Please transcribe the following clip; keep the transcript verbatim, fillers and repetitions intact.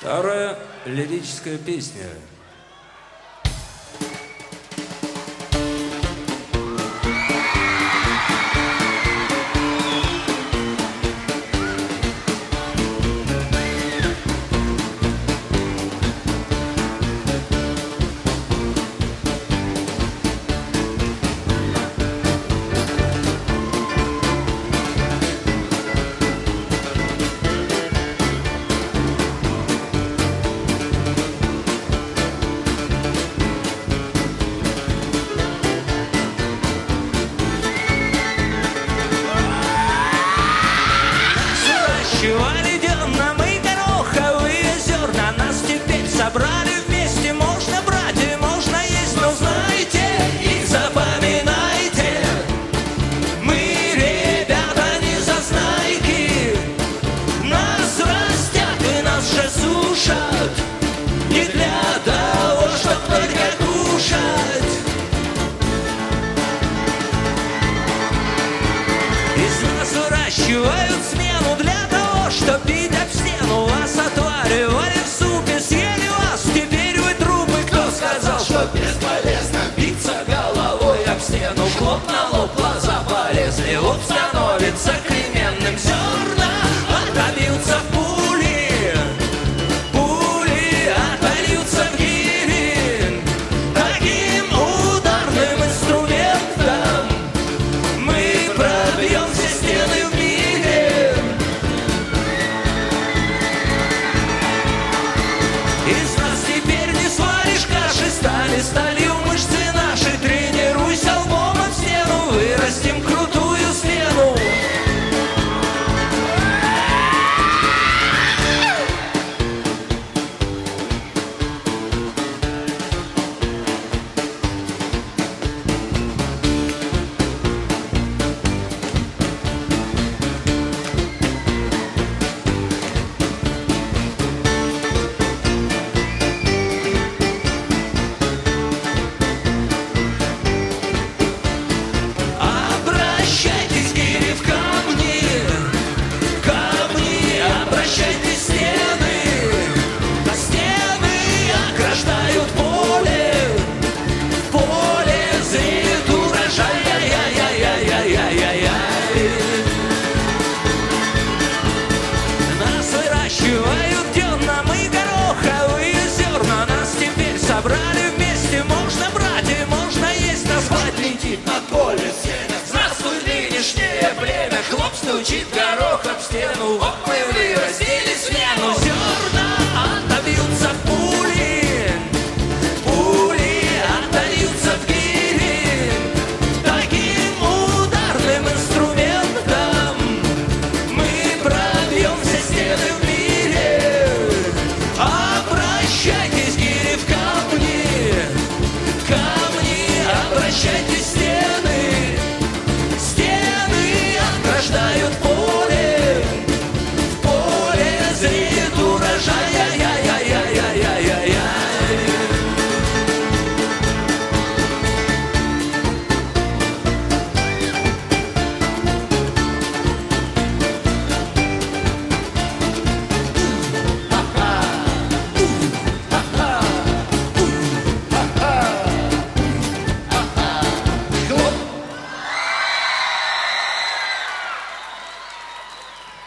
Вторая лирическая песня. Выращивали дерна мы гороховые зерна, нас теперь собрали вместе, можно брать и можно есть, но знайте и запоминайте, мы, ребята, не зазнайки, нас растят и нас же сушат, не для того, чтоб только кушать. Из нас выращивают смену для того, что бить об стену. Вас отваривали в супе, съели вас, теперь вы трупы. Кто сказал, что бесполезно биться головой об стену? Хлоп на лоб, глаза полезли, лоб становится кременным. Зерна отобьются в пули, пули отольются в гири. Таким ударным инструментом мы пробьем все стены в мире. Из нас теперь не сваришь каши, стали сталью мышцы наши. Тренируйся лбом об стену, вырастим крутую смену. Обращайтесь, гири, в камни, камни, обращайтесь, стены, а стены ограждают поле, в поле зреет урожай. Яй-яй-яй-яй-яй-яй-яй. Нас выращивают дерна, мы гороховые зерна, нас теперь собрали вместе, можно брать и можно есть, нас мать летит над полем сена. Здравствуй, нынешнее племя, хлоп стучит горох об стену. Вот мы вырастили смену. Зерна отобьются в пули, пули отольются в гири. Таким ударным инструментом мы пробьем все стены в мире. Обращайтесь, гири, в камни, камни, обращайтесь, стены, стены ограждают поле, в поле зреет